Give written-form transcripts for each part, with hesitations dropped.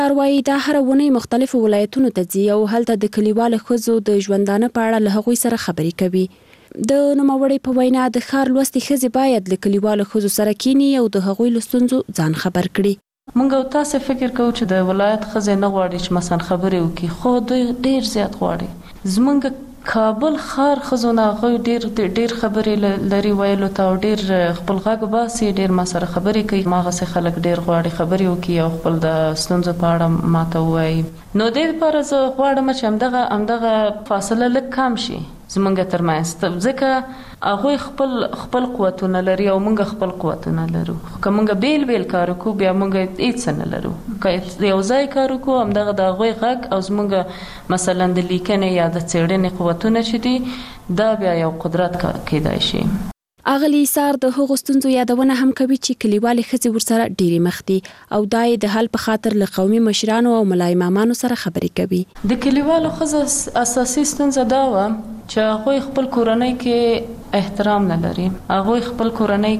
اروايي دا هر ونی مختلفو ولایتونو ته ځي او هلته د کلیوالو ښځو د ژوندانه په اړه له هغوی سره خبرې کوي. د نوموړې په وینا د ښار لوستې ښځې باید له کلیوالو ښځو سره کینی او د هغوی له ستونزو ځان خبر کړي. مونږ او تاسو فکر کوو چې د ولایت ښځې نه غواړي چې مثلا خبرې وکړي، خو دوی ډیر زیات غواړي. زمونږ کابل ښار ښځو نه هغوی ډیر خبرې لري ویلو ته او ډیر خپل غږ باسي، ډیر ما سره خبرې کوي. ماغسې خلک ډیر غواړي خبرې وکړي او خپل د ستونزو په اړه ماته ووایي. نو دې لپاره زه غواړم چې همدغه فاصله لږ کم شي زمونږ ترمنځ، ځکه هغوی خپل قوتونه لري او مونږ خپل قوتونه لرو. که مونږ بیل بیل کار وکړو بیا مونږ هیڅ نه لرو. که یو ځای کار وکړو همدغه د هغوی غږ او زمونږ مثلا د لیکنې یا د څېړنې قوتونه چې دي دا بیا یو قدرت کېدای شي. اغلی سار د هغو ستونزو یادونه هم کوي چې کلیوالې ښځې ورسره ډېرې مخ دي او دا یې د حل په خاطر له قومي مشرانو او ملا امامانو سره خبرې کوي. د کلیوالو ښځو اساسي ستونزه دا وه چې هغوی خپل کورنۍ کې احترام نه لري، هغوی خپل کورنۍ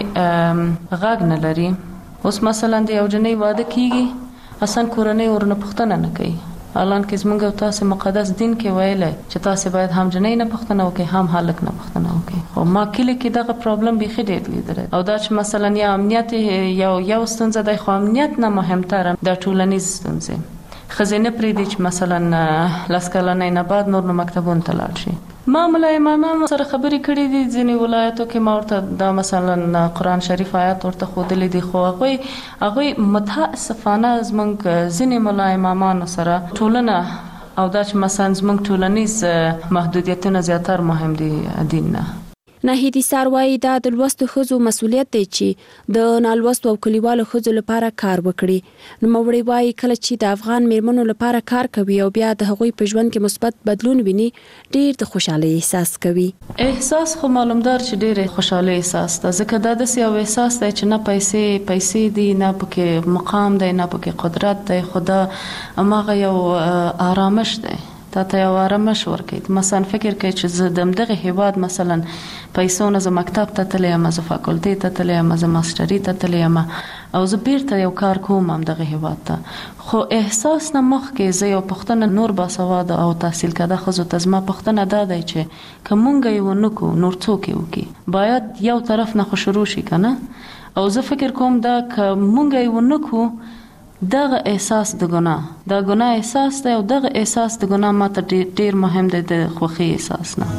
کې غږ نه لري. اوس مثلا د یو جنۍ واده کیږي اصلا کورنۍ ورنه پوښتنه نه کوي، الان کې زمونږ او تاسو مقدس دین کې ویلی چې تاسو باید هم جنۍ نه پوښتنه وکړئ هم هلک نه پوښتنه وکړئ. خو ما کلی کې دغه پرابلم بیخي ډېر لیدلی او دا چې مثلا یا امنیت یو ستونزه دی، خو امنیت نه مهمتره د ټولنیز ستونزې. ښځې نه پرېږدي چې مثلا 10 کلنۍ نه بعد نور نو مکتبونو ته لاړ شي. ما ملا امامان سره خبرې کړې دي، ځینې ولایتو کې ما ورته دا مثلا قرآن شریف آیات ورته ښودلی دي، خو هغوی متاسفانه زموږ ځینې ملا امامانو سره ټولنه او دا چې مثلا زموږ ټولنیز محدودیتونه زیاتر مهم دي دین نه. ناهیدي سار وایي دا د لوستو ښځو مسؤلیت دی چې د نالوستو او کلیوالو ښځو لپاره کار وکړي. نوموړې وایي کله چې د افغان میرمنو لپاره کار کوي او بیا د هغوی په ژوند کې مثبت بدلون ویني ډیر د خوشحالۍ احساس کوي. احساس خو معلومدار چې ډیر خوشحالۍ احساس ده، ځکه دا داسې یو احساس دی چې نه پیسې دي، نه پکې مقام دی، نه پکې قدرت دی، خو دا هماغه یو آرامش دی. تا ته یو آرامش ورکوي. مثلا فکر کوي چې زه د همدغه هیواد مثلا پیسو نه زه مکتب ته تللی یم، زه فاکولټۍ ته تللی یم، زه ماسټري ته تللی یم او زه بیرته یو کار کوم همدغه هیواد ته. خو احساس نه مخکې زه یو پوښتنه نور باسواده او تحصیل کرده ښځو ته زما پوښتنه دا دی چې که مونږ یې ونه کړو نور څوک یې وکړي؟ باید یو طرف نه خو شروع شي که نه؟ او زه فکر کوم دا که مونږ یې ونه کړو دغه احساس د ګناه احساس دی او دغه احساس د ګناه ماته ډیر مهم دی د خوښۍ احساس نه.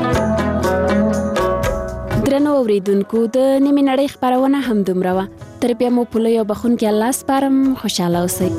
درنو اوریدونکو د نیمې نړۍ خپرونه هم دومره وه. تر بیا مو په لوی او بخښونکي الله سپارم. خوشحاله اوسئ.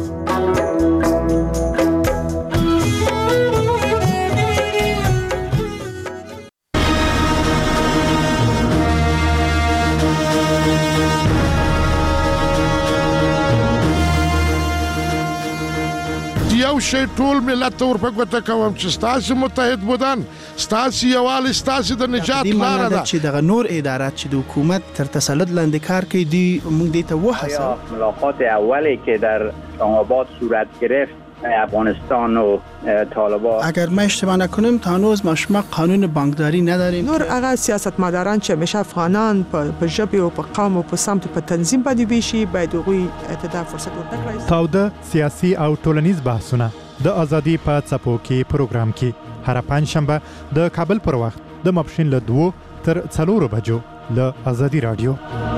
یو شی ټول ملت ته ورپګوته کوم چې ستاسې متحد بودن، ستاسې یووالی ستاسې د نجات لاره ده. چې دغه نور ادارات چې د حکومت تر تسلط لاندې کار کوي دی موږ دې ته وهڅوو. ملاقات اولی که در اسلام‌آباد صورت گرفت افغانستان و طالبان، اگر ما اشتباه نکنیم تا هنوز ما شما قانون بانکداری نداریم. نور هغه سیاستمداران چې همیشه افغانان په ژبه او په قوم او په سمت په تنظیم باندې ویشي باید هغوی ته فرصت ورکړي. تاوده سیاسي او ټولنیز بحثونه د ازادي په څپو کې پروګرام کې هر پنځشنبه د کابل پر وخت د ماپښین له 2 تر 4 بجو له ازادي رادیو.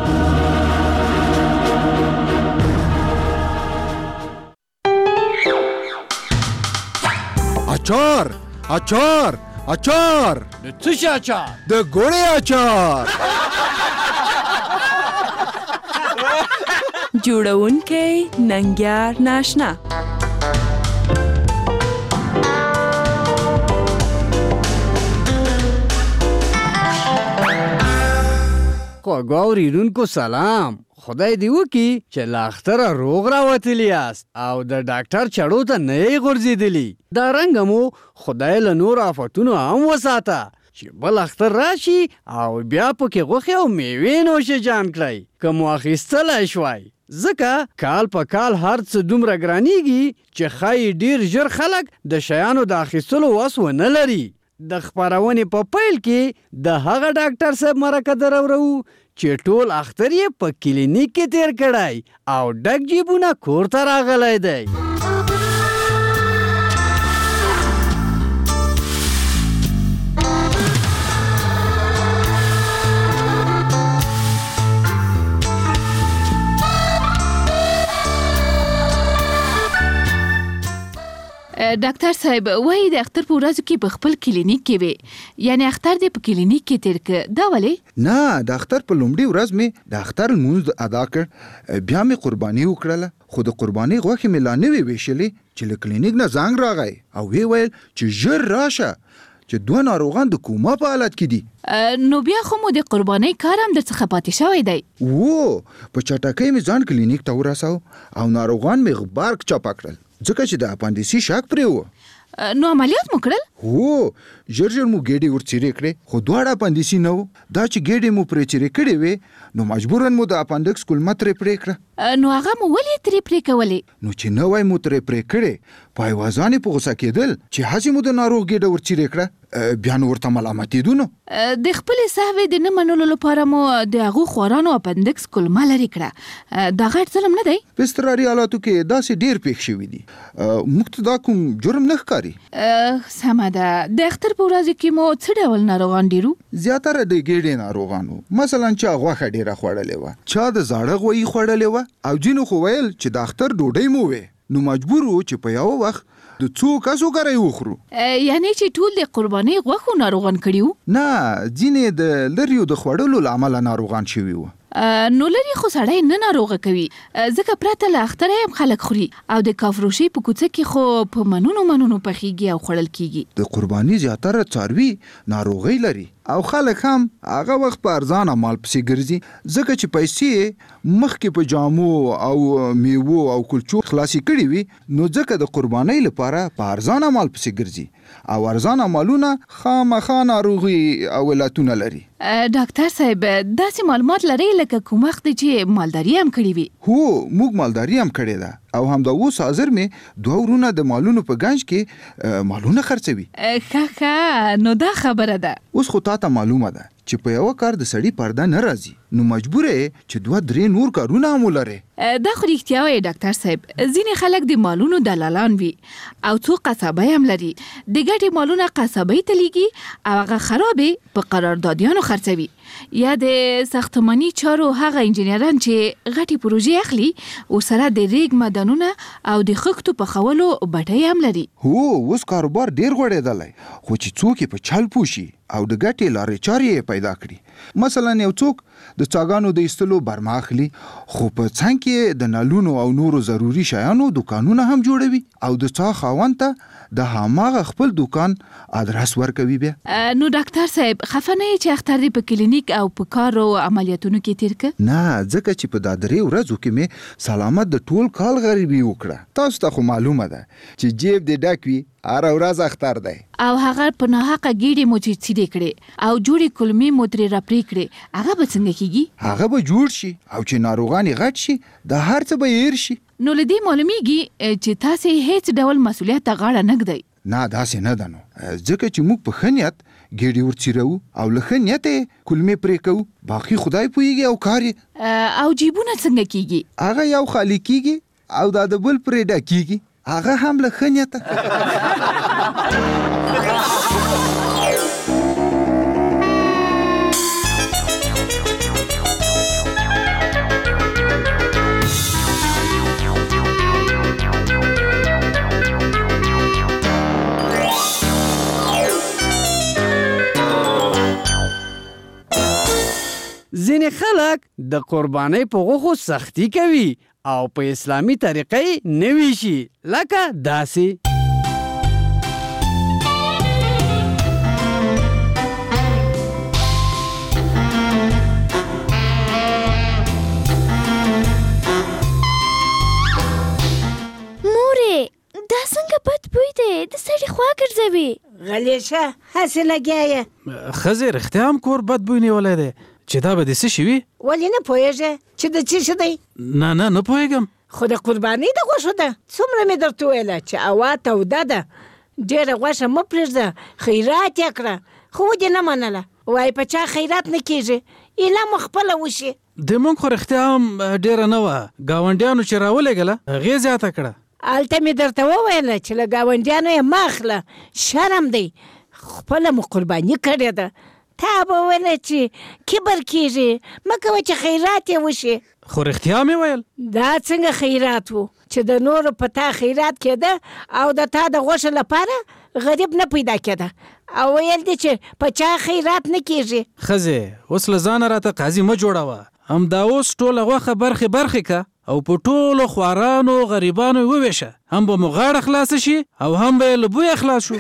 اچار اچار اچار د څه شي اچار؟ د ګوړې اچار. جوړونکی ننګیار ناشنا. خواږه اوریدونکو سلام، خدای دی وکړي چې له اختره روغ راوتلی یاست او د ډاکټر چړو ته نه یې غورځېدلي. دا رنګه مو خدای له نور آفتونو هم وساته چې بل اختر راشي او بیا پکې غوښې او میوې نوشه جان کړئ که مو اخیستلی شوی. ځکه کال په کال هر څه دومره ګرانیږي چې ښایي ډیر ژر خلک د شیانو د اخیستلو وس ونه لري. د خپرونې په پیل کې د هغه ډاکټر صاحب مرکه درورو چې ټول اختر یې په کلینیک کې تیر کړی او ډک جیبونه کور ته راغلی دی. ډاکټر صاحب وایي د اختر په ورځو کې په خپل کلینیک کې وي، یعنی اختر دې په کلینیک کې تیر کړ، دا ولې؟ نه، د اختر په لومړي ورځ مې د اختر لمونځ ادا کړ، بیا مې قرباني وکړله، خو د قرباني غوښې مې لا نه وې ویشلې چې له کلینیک نه زنګ راغی او وی ویل چې ژر راشه چې 2 ناروغان د کوما په حالت کې دي. نو بیا خو مو د قرباني کار هم درڅخه پاتې شوی دی. په چټکۍ مې ځان کلینیک ته ورساو او ناروغان مې غبرګ چاپه کړل ځکه چې د اپاندیسي شک پرې و. نو عملیات مو کړل؟ ژر مو ګېډې ورڅیرې کړې، خو دواړه اپاندیسي نه و. دا چې ګېډې مو پرې چیرې کړې وې نو مجبوراً مو د اپاندکس کلمه ترې پرې کړه. نو هغه مو ولې ترې پرې کولې؟ نو چې نه وای مو ترې پرې کړې په ایوازانې په غوسه کېدل چې هسې مو د ناروغ ګېډه ورڅیرې کړه، بیا نو ورته ملامتېدو. نو د خپلې سهوې د نه منلو لپاره مو د هغو خوارانو اپاندکس کلمه لرې کړه، دا غټ ظلم نه دی؟ په اضطراري حالاتو کې داسې ډېر پېښ شوي دي، موږ ته دا کوم جرم نه ښکاري. سمه ده. د اختر په ورځو کې مو څه ډول ناروغان ډېرو؟ زیاتره د ګېډې ناروغانو، مثلا چا غوښه ډېره خوړلې وه، چا د زاړه غویي خوړلې وه، او ځینو خو ویل چې د اختر ډوډۍ مو وې، نو مجبور وو چې په یو وخت د څو کسو کره یې وخورو. یعنی چې ټول د قربانۍ غوښو ناروغان کړي وو؟ نه، ځینې د لریو د خوړلو له امله ناروغان شوي وو. نو لري خو سړی نه ناروغه کوي، ځکه پرته له اختره هم خلک خوري او د کافروشي په کوڅه کې خو په منونو پخیږي او خوړل کیږي. د قرباني زیاتره څاروي ناروغي لري او خلک هم هغه وخت په ارزانه مال پسې ګرځي، ځکه چې پیسې مخکې په جامو او میوو او کلچو خلاصي کړي وي، نو ځکه د قربانۍ لپاره په ارزانه مال پسې ګرځي او ارزانه مالونه خامخا ناروغي او علتونه لري. ډاکټر صاحب داسې معلومات لري لکه کوم وخت چې مالداري هم کړې وي؟ موږ مالداري هم کړې ده او همدا اوس حاضر مې 2 ورونه د مالونو په گنج کې مالونه خرڅوي. ښه نو دا خبره ده. اوس خو تاته معلومه ده چې په یو کار د سړی پرده نه راځي، نو مجبور یې چې 2-3 نور کارونه هم ولري. دا خو رښتیا وایي ډاکټر صاحب، ځینې خلک د مالونو دلالان وي او څو قصابۍ هم لري، د ګټې مالونه قصابۍ ته لیږي او هغه خرابې په قراردادیانو خرڅوي، یا د ساختماني چارو هغه انجینران چې غټي پروژې اخلي ورسره د ریګ معدنونه او د خښتو پخولو بټۍ هم لري. اوس کاروبار ډیر غوړېدلی، خو چې څوک په چل پوشي او د ګټې لارې چارې پیدا کړي، مثلا یو څوک د څاګانو د ایستلو برما اخلي، خو په څنګ کې د نلونو او نورو ضروري شیانو دکانونه هم جوړوي او د څا خاوند ته د هماغه خپل دکان ادرس ورکوي. بیا نو ډاکټر صاحب خفه نه چې اختر دې په کلینیک او په کار او عملیاتونو کې تیر کړ؟ نه، ځکه چې په دا 3 ورځو کې مې سلامت د ټول کال غریبي وکړه. تاسو ته خو معلومه ده چې جیب دې ډک وي، هر ورځ اختر دی. او هغه په ناحقه ګېډې مو چې څیرې کړې او جوړې کلمې مو ترې راپرې کړې، هغه به څنګه کیږي؟ هغه به جوړ شي او چې ناروغان یې غټ شي د هر څه به هیر شي. نو له دې معلومیږي چې تاسې هیڅ ډول مسؤلیت ته غاړه نه ږدئ. نه، داسې نه ده، نو ځکه چې موږ په ښه نیت ګېډې ورڅیرو او له ښه نیت یې کلمې پرې کوو، باقي خدای پوهیږي او کار یې. او جیبونه څنګه کیږي؟ هغه یو خالی کیږي او دا د بل پرې ډکیږي، هغه هم له ښه نیته. ځینې خلک د قربانۍ په غوښو سختی کوي او په اسلامي طریقې نه ویشي، لکه داسې. مورې دا څنګه بد بوی دی، د سړي خوا ګرځوي. غلی شه، هسې لګیا یې. ښځې رښتیا هم کور بد بوی نیولی دی، چې دا به دې څه شي وي؟ ولې نه پوهېږې چې د څه شي دی؟ نه پوهېږم. خو د قربانۍ د غوښو ده، څومره مې درته وویله چې هوا توده ده، ډېره غوښه مه پرېږده، خیرات یې کړه، خو ودې نه منله. وای په چا خیرات نه کیږي اله مخپله وشي د مونږ خو رښتیا هم ډېره نه وه ګاونډیانو چې راولېږله هغې زیاته کړه هلته مې درته وویله چې له ګاونډیانو یې مه اخله شرم دی خپله مو قرباني کړې ده تا به ویله چې کبر کیږي مه کوه چې خیرات یې وشي خو رښتیا مې ویل دا څنګه خیرات و چې د نورو په تا خیرات کېده او د تا د غوښه لپاره غریب نه پیدا کېده او ویل دي چې په چا خیرات نه کیږي ښځې اوس له ځانه راته قاضي مه جوړوه همدا اوس ټوله غوښه برخې که او په ټولو خوارانو غریبانو وویشه هم به مو غاړه خلاصه شي او هم به یې له بویه خلاص شو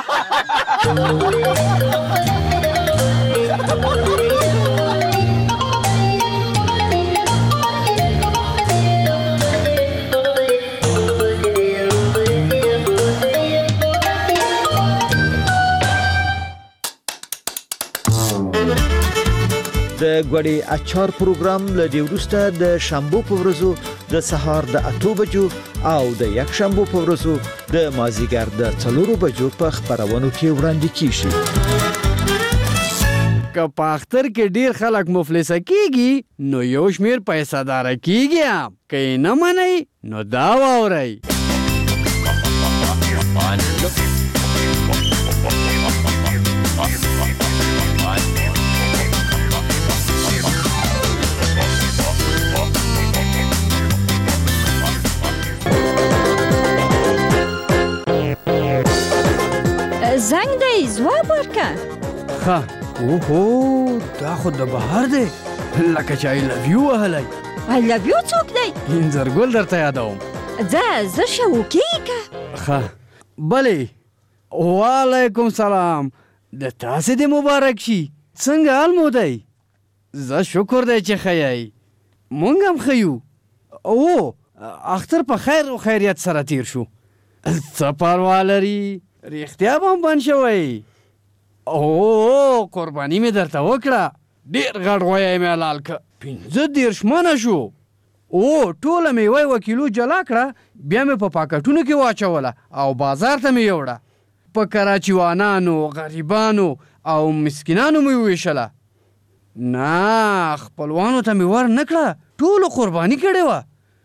د ګوړې اچار پروګرام له دې وروسته د شنبو په ورځو د سهار د 8 بجو او د یک شنبو په ورځو د مازیګر د 4 بجو په خبرونو کې وړاندې کیږي. که په اختر کې ډیر خلک مفلسه کیږي نو یو شمیر پیسې دار کیږي که نه منئ نو دا واورئ. زنګ دی ځواب ورکړه. ښه اوهو دا خو د بهار دی لکه چې آی لو یو وهلی. آی لو یو څوک دی؟ انځرګل درته یادوم. زه شوقي که. ښه بلې وعلیکم سلام د تاسې د مبارک شي څنګه حال مو دی؟ زه شکر دی چې ښه یی مونږ هم ښه یو. او اختر په خیر و خیریت سره تیر شو. څه پروا لري رښتیا به هم بند شوی. او قرباني مې درته وکړه ډېر غټ غویی مې حلال که 15 منه شو. او ټوله میوه 1 کیلو جلا کړه بیا مې په پاکټونو کې واچوله او بازار ته مې یوړه. په کراچیوانانو غریبانو او مسکینانو مې وویشله. نه خپلوانو ته مې ور نه کړه ټولو قرباني کړې وه.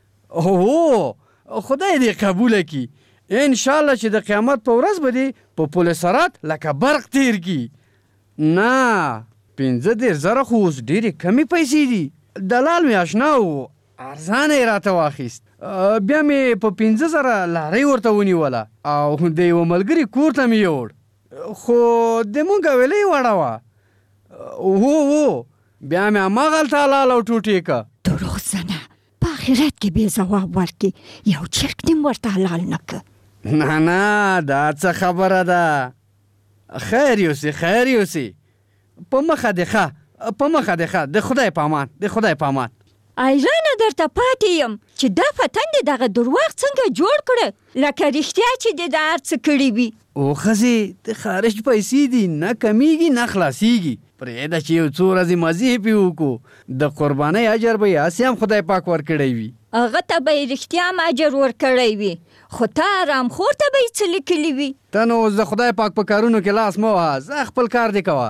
او خدای دې قبوله کړي ان شاء الله چې د قیامت په ورځ به دې په پل صراط لکه برق تیر کی. نه 15,000 خو اوس ډېرې کمې پیسې دي. دلال مې اشنا و ارزانه یې راته واخیست بیا مې په 15,000 لارۍ ورته ونیوله او د یوه ملګري کور ته مې یوړ خو د مونږ ویلې وړه وه. هو بیا مې هماغلته حلال او ټوټې که. دروغجنه په آخرت کې بې ځواب ورکړي یو چرک دې ورته حلال نه که. نه دا څه خبره ده. خیر یوسي په مخه دې ښه د خدای پامان ایرانه درته پاتې یم چې دا پتنګ دې دغه درواغ څنګه جوړ کړه لکه رښتیا چې دې د هر څه کړي وي. او ښځې د خارج پیسې دي نه کمیږي نه خلاصیږي. پرېږده چې یو څو ورځې مزې پې وکړو د قربانۍ اجر به یې هسې هم خدای پاک ورکړی وي. هغه ته به یې رښتیا هم اجر ورکړی وي خو ته ارامخور ته به یې څه لیکلي وي. ته نو اوس د خدای پاک په کارونو کې لاس مه وهه زه خپل کار دې کوه.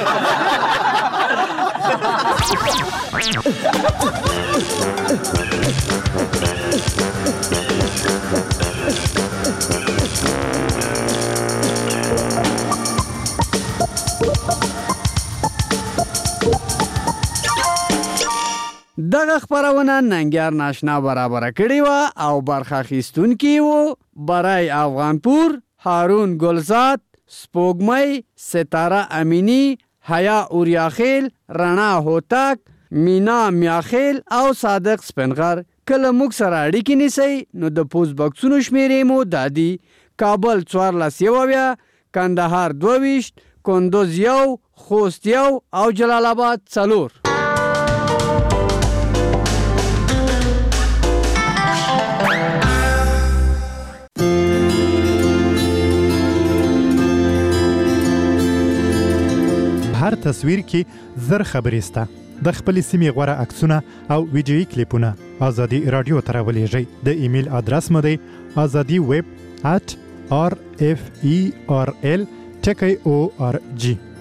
دغه خبرونه ننګیار ناشنا برابره کړې وه او برخه اخیستونکي وو برای افغانپور، هارون ګلزاد، سپوږمۍ، ستاره امینی، حیا اوریاخیل، رڼا هوتک، مینا میاخیل او صادق سپنغر. کله موږ سره اړیکې نیسئ نو د پوسټ باکسونو شمیرې مو دادي: کابل 14 کندهار 22 کندوز 1 خوست 1 او جلال آباد 4. هر تصویر کې زر خبرې سته. د خپلې سیمې غوره عکسونه او ویډیویي کلیپونه ازادي راډیو ته راولېږئ. د ایمیل ادرس مو دی azadiweb@rferl.org.